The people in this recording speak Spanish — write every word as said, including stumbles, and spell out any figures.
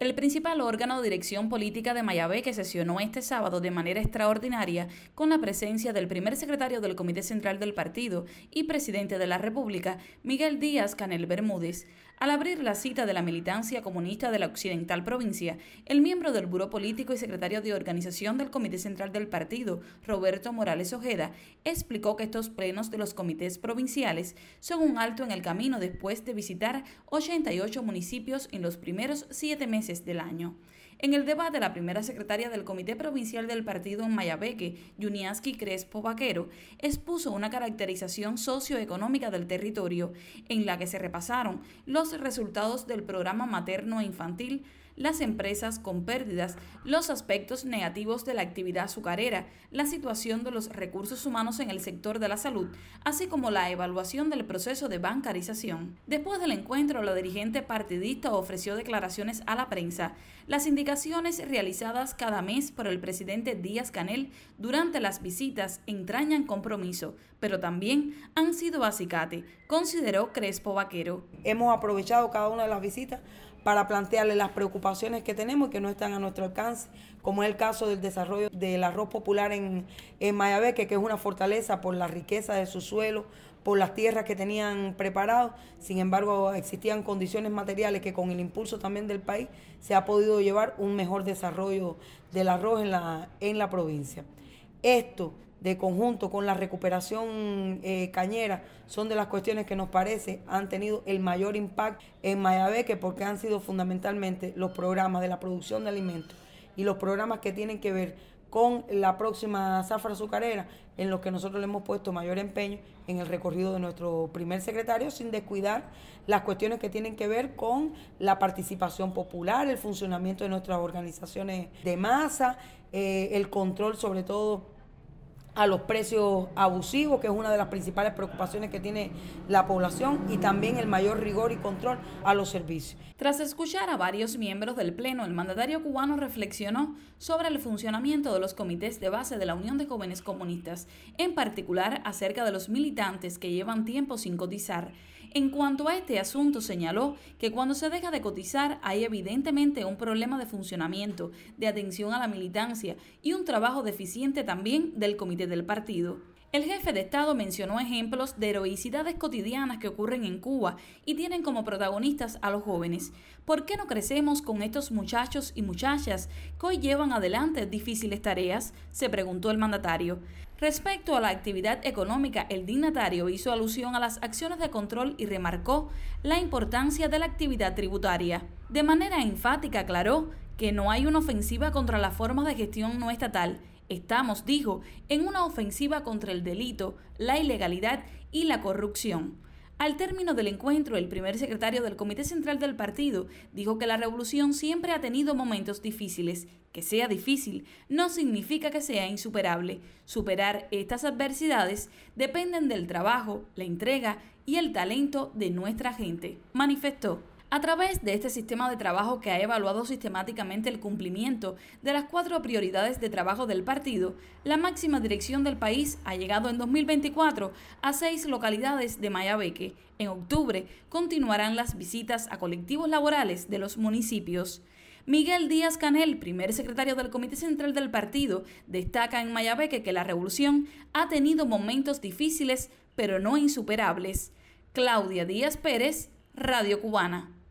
El principal órgano de dirección política de Mayabeque sesionó este sábado de manera extraordinaria con la presencia del primer secretario del Comité Central del Partido y presidente de la República, Miguel Díaz-Canel Bermúdez. Al abrir la cita de la militancia comunista de la occidental provincia, el miembro del Buró Político y secretario de Organización del Comité Central del Partido, Roberto Morales Ojeda, explicó que estos plenos de los comités provinciales son un alto en el camino después de visitar ochenta y ocho municipios en los primeros siete meses del año. En el debate, la primera secretaria del Comité Provincial del Partido en Mayabeque, Yuniaski Crespo Vaquero, expuso una caracterización socioeconómica del territorio en la que se repasaron los resultados del programa materno e infantil, las empresas con pérdidas, los aspectos negativos de la actividad azucarera, la situación de los recursos humanos en el sector de la salud, así como la evaluación del proceso de bancarización. Después del encuentro, la dirigente partidista ofreció declaraciones a la prensa. Las indicaciones realizadas cada mes por el presidente Díaz-Canel durante las visitas entrañan compromiso, pero también han sido acicate, consideró Crespo Vaquero. Hemos aprovechado cada una de las visitas para plantearle las preocupaciones que tenemos y que no están a nuestro alcance, como es el caso del desarrollo del arroz popular en, en Mayabeque, que es una fortaleza por la riqueza de su suelo, por las tierras que tenían preparado. Sin embargo, existían condiciones materiales que con el impulso también del país se ha podido llevar un mejor desarrollo del arroz en la, en la provincia. Esto, de conjunto con la recuperación eh, cañera, son de las cuestiones que nos parece han tenido el mayor impacto en Mayabeque, porque han sido fundamentalmente los programas de la producción de alimentos y los programas que tienen que ver con la próxima zafra azucarera, en los que nosotros le hemos puesto mayor empeño en el recorrido de nuestro primer secretario, sin descuidar las cuestiones que tienen que ver con la participación popular, el funcionamiento de nuestras organizaciones de masa, eh, el control sobre todo a los precios abusivos, que es una de las principales preocupaciones que tiene la población, y también el mayor rigor y control a los servicios. Tras escuchar a varios miembros del Pleno, el mandatario cubano reflexionó sobre el funcionamiento de los comités de base de la Unión de Jóvenes Comunistas, en particular acerca de los militantes que llevan tiempo sin cotizar. En cuanto a este asunto, señaló que cuando se deja de cotizar hay evidentemente un problema de funcionamiento, de atención a la militancia y un trabajo deficiente también del comité del partido. El jefe de Estado mencionó ejemplos de heroicidades cotidianas que ocurren en Cuba y tienen como protagonistas a los jóvenes. ¿Por qué no crecemos con estos muchachos y muchachas que hoy llevan adelante difíciles tareas?, se preguntó el mandatario. Respecto a la actividad económica, el dignatario hizo alusión a las acciones de control y remarcó la importancia de la actividad tributaria. De manera enfática aclaró que no hay una ofensiva contra las formas de gestión no estatal. Estamos, dijo, en una ofensiva contra el delito, la ilegalidad y la corrupción. Al término del encuentro, el primer secretario del Comité Central del Partido dijo que la revolución siempre ha tenido momentos difíciles. Que sea difícil no significa que sea insuperable. Superar estas adversidades dependen del trabajo, la entrega y el talento de nuestra gente, manifestó. A través de este sistema de trabajo que ha evaluado sistemáticamente el cumplimiento de las cuatro prioridades de trabajo del partido, la máxima dirección del país ha llegado en dos mil veinticuatro a seis localidades de Mayabeque. En octubre continuarán las visitas a colectivos laborales de los municipios. Miguel Díaz-Canel, primer secretario del Comité Central del Partido, destaca en Mayabeque que la revolución ha tenido momentos difíciles, pero no insuperables. Claudia Díaz Pérez, Radio Cubana.